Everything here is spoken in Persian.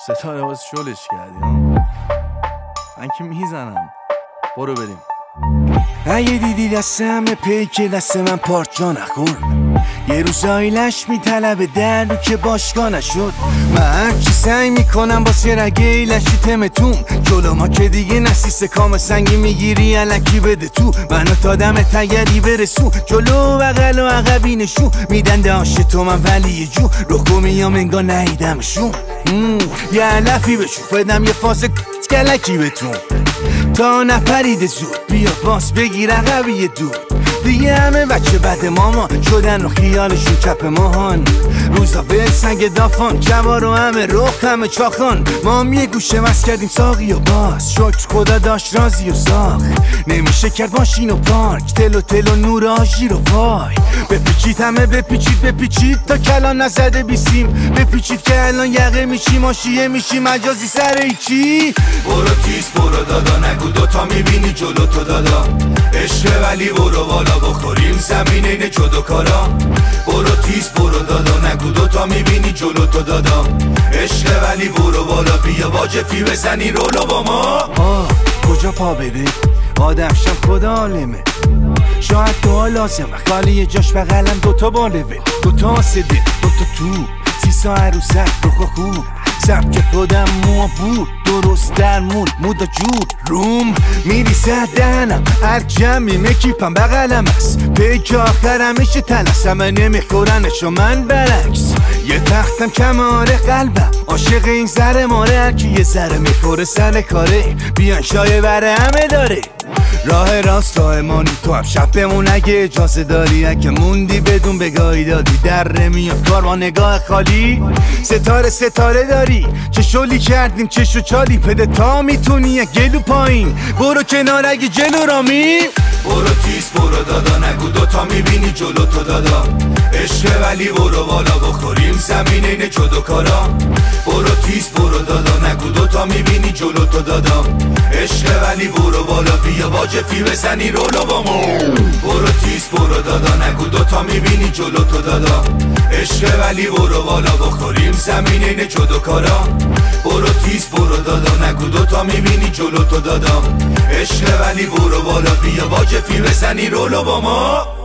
ستاره باز شلش کردی من که میزنم. برو بریم. اگه دیدی دستم پیک دست من پارچا نخور، یه روز آیلش میطلبه درو که باشگاه نشد. من هرچی سعی میکنم واسه رگه ایلشی تمتون، جلو ما که دیگه نسیست کام سنگی میگیری علکی بده تو. منو تا دم تگری برسون، جلو بغل و عقبی نشون میدن داشت تو من ولی یه جو رخو میام انگار نهیدمشون. یه علفی بشون بدم یه فاس کلکی بهتون تا نپریده زود. بیا باس بگیر عقبی دور، دیگه همه بچه بد مامان شدن و خیالشون چپ ماهان. روزا به سنگ دافان جوار و همه رخ همه چاخان. ما هم یه گوشه وز کردیم ساقی و باز شکر خدا داشت رازی و ساخت. نمیشه کرد ماشین و پارک تل و نور آژیر و وای. بپیچید همه بپیچید تا کلان نزده بیسیم. بپیچید که الان یقه میشی ماشیه میشی مجازی سر ایچی. برو تیز برو دادا نگو دوتا میبینی جلو تو دادا. عشق ولی برو بالا بخوریم زمین اینه جدو کارا. برو تیز برو دادا نگو دوتا میبینی جلو تو دادا. عشق ولی برو بالا بیا با جفی بزنی رولو با ما. کجا پا بده آدم شم خدا عالمه. شاید دعا لازمه خالی یه جاش بغلم دوتا بالوه دوتا آسده دوتا تو 30 عروسک روخا خوب سبک خودم مو بود درست در مودا جور روم میریسه دهنم هر جمعی مکیپم بغلم است. پیک آخرم میشه تلسم نمیخورنشو من برعکس. یه تختم کماره قلبم عاشق این سر ماره. هرکی یه سر میخوره سر کاره بیان شایه بره همه داره. راه راست راه مانی تو هم شب بمون اگه اجازه داری. اگه موندی بدون بگاهی دادی در نمیاد کار با نگاه خالی. ستاره داری چه شلی کردیم چه شو چالی پده تا میتونی گلو پایین برو کنار اگه جلو رامی. برو تیز برو دادا نگو دوتا میبینی جلو تو دادا. عشق ولی برو بالا بخوریم زمین اینه جدو کارا. برو تیز برو دادا نگو دوتا میبینی جلو تو دادا. عشق ولی برو بالا بیا با جفی بزنی رولو با ما. برو تیز برو دادا نگو دوتا میبینی جلو تو دادا. عشق ولی برو بالا بخوریم زمین اینه جدو کارا. برو تیز برو دادا نگو دوتا میبینی جلو تو دادا. عشق ولی برو بالا بیا با جفی بزنی رولو با ما.